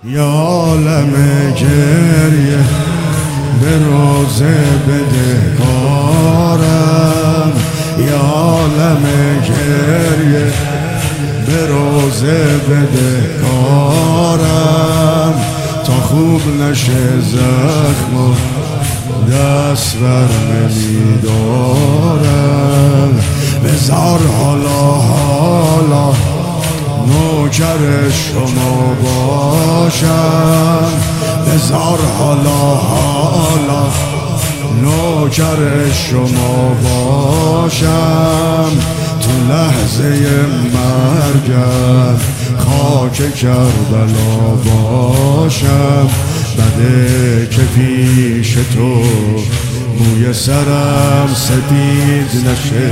یا عالم گریه به روزه بده کارم، یا عالم گریه به روزه بده کارم، تا خوب نشه زخم و دست بر نمیدارم. بذار حالا نوکر شما باشم، بذار حالا نوکر شما باشم، تو لحظه مرگم خاک کربلا باشم. بده که پیش تو موی سرم سپید نشه،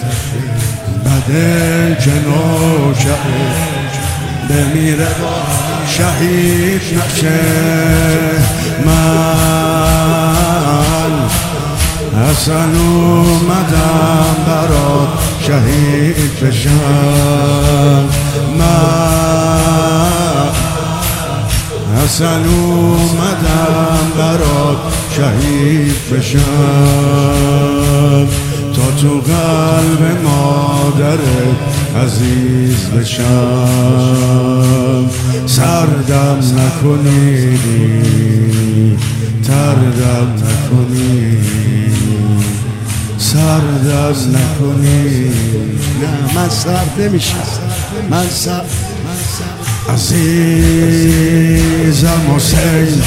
بده که نوکر بمیره شهید نشه. من حسن اومدم برات شهید بشم، من حسن اومدم برات شهید بشم، تا تو قلب مادرت عزیز بشم. سردم نکنی، تردم نکنی، سردم نکنی. نه من سرد نمیشم، من سرد. عزیزم حسین،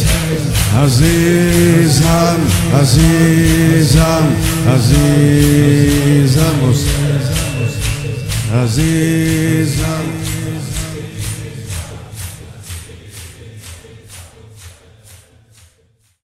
عزیزم عزیزم عزیزم عزیزم